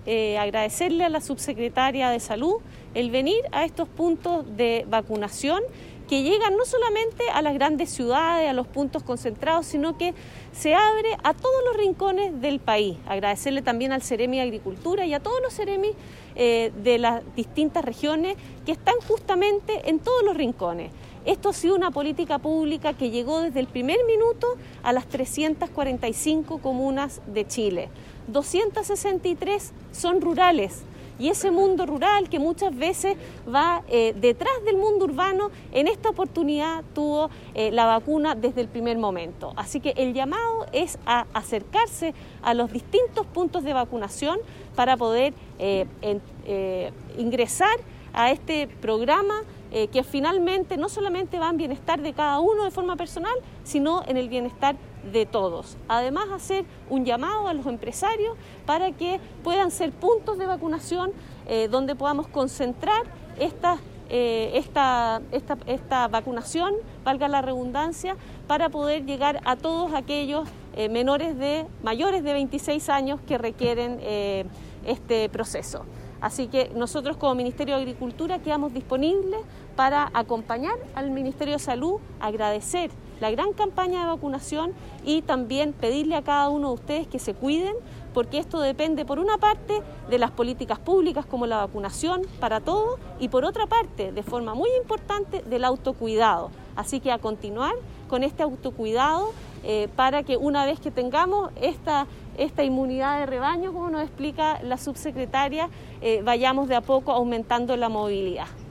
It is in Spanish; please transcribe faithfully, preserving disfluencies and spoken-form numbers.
eh, agradecerle a la subsecretaria de Salud el venir a estos puntos de vacunación que llegan no solamente a las grandes ciudades, a los puntos concentrados, sino que se abre a todos los rincones del país. Agradecerle también al Ceremi de Agricultura y a todos los Ceremis eh, de las distintas regiones que están justamente en todos los rincones. Esto ha sido una política pública que llegó desde el primer minuto a las trescientas cuarenta y cinco comunas de Chile. doscientas sesenta y tres son rurales. Y ese mundo rural que muchas veces va eh, detrás del mundo urbano, en esta oportunidad tuvo eh, la vacuna desde el primer momento. Así que el llamado es a acercarse a los distintos puntos de vacunación para poder eh, en, eh, ingresar a este programa eh, que finalmente no solamente va en bienestar de cada uno de forma personal, sino en el bienestar de todos. Además, hacer un llamado a los empresarios para que puedan ser puntos de vacunación eh, donde podamos concentrar esta, eh, esta, esta, esta vacunación, valga la redundancia, para poder llegar a todos aquellos eh, menores de mayores de veintiséis años que requieren eh, este proceso. Así que nosotros como Ministerio de Agricultura quedamos disponibles para acompañar al Ministerio de Salud, agradecer la gran campaña de vacunación y también pedirle a cada uno de ustedes que se cuiden, porque esto depende por una parte de las políticas públicas como la vacunación para todos y por otra parte, de forma muy importante, del autocuidado. Así que a continuar con este autocuidado eh, para que una vez que tengamos esta, esta inmunidad de rebaño, como nos explica la subsecretaria, eh, vayamos de a poco aumentando la movilidad.